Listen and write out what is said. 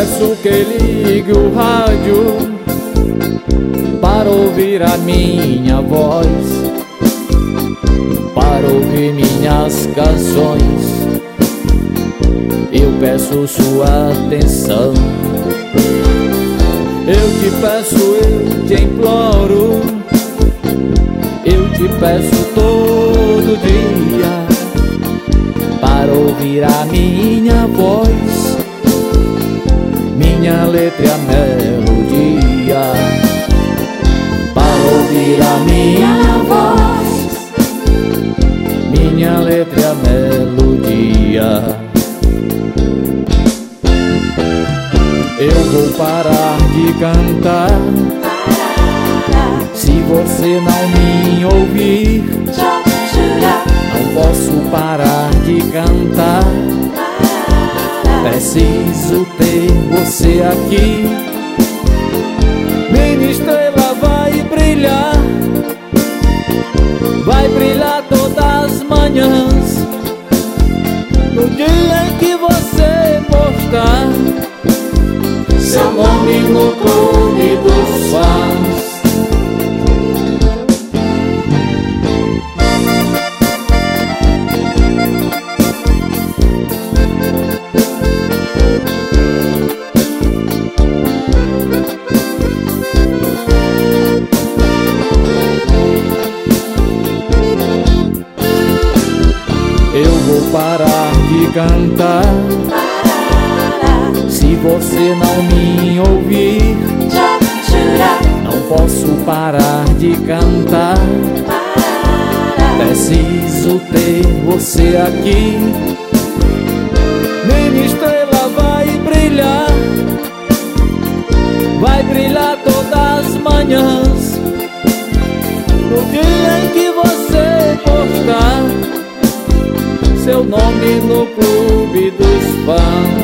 peço que ligue o rádio para ouvir a minha voz, para ouvir minhas canções. Eu peço sua atenção. Eu te peço, eu te imploro, eu te peço todo dia para ouvir a minha voz, minha letra e a melodia. Para ouvir a minha voz, minha letra e a melodia. Eu vou parar de cantar se você não me ouvir. Não posso parar de cantar, preciso ter você aqui. Minha estrela vai brilhar, vai brilhar todas as manhãs, no dia em que você postar seu nome no clube dos fãs. Eu vou parar de cantar se você não me ouvir. Não posso parar de cantar, preciso ter você aqui. Minha estrela vai brilhar, vai brilhar todas as manhãs, no dia em que você postar seu nome no clube dos fãs.